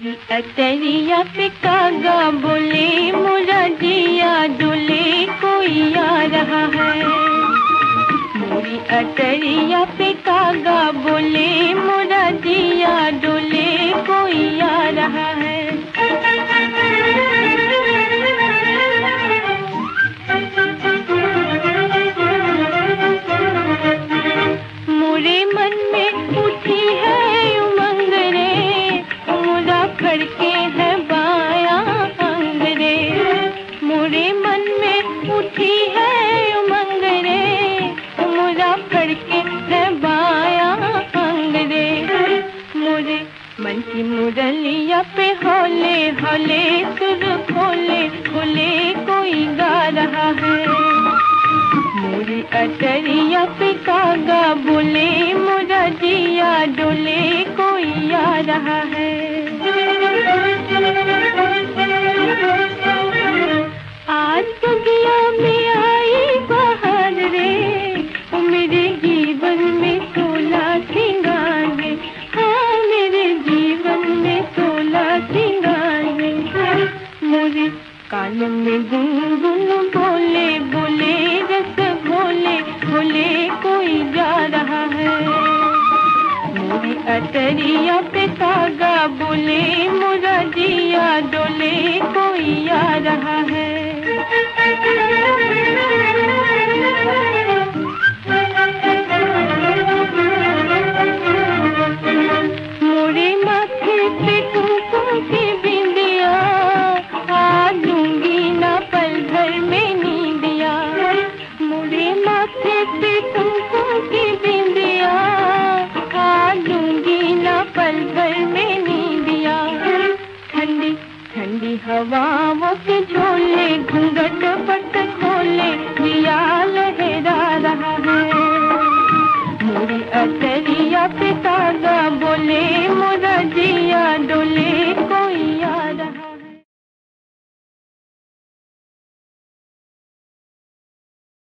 अतरिया पे कागा बोले मोरा जिया डोले कोई आ रहा है। मोरी अतरिया पे कागा बोले मोरा जिया डोले कोई आ रहा है। मोरे मन में उठी है उमंग रे, मोरा खड़के है बाया अंग रे। मोरे मन में उठी है उमंग रे, मोरा खड़के है बाया अंग रे। मोरे मन की मुरलिया पे होले होले सुर खोले खोले कोई गा रहा है। मोरी अटरिया पे कागा बोले मोरा जिया डोले कोई आ रहा है। आज बगिया में आई बहार रे, मेरे जीवन में तोला सिंगार रे। हाँ मेरे जीवन में तोला सिंगार रे। मोरे कानों में गुनगुन बोले बोले रस बोले बोले कोई जा रहा है। मोरी अटरिया पे कागा बोले मोरा जिया डोले कोई आ रहा है। मोरे माथे पे कुमकुम की बिंदिया, आ लूंगी ना पल भर में नींदिया। मोरे माथे पे कुमकुम की बिंदिया, आ लूंगी ना पल भर में नींदिया। ठंडी ठंडी हवाओं के झोले घूंघट पट खोले जिया लहरा रहा है।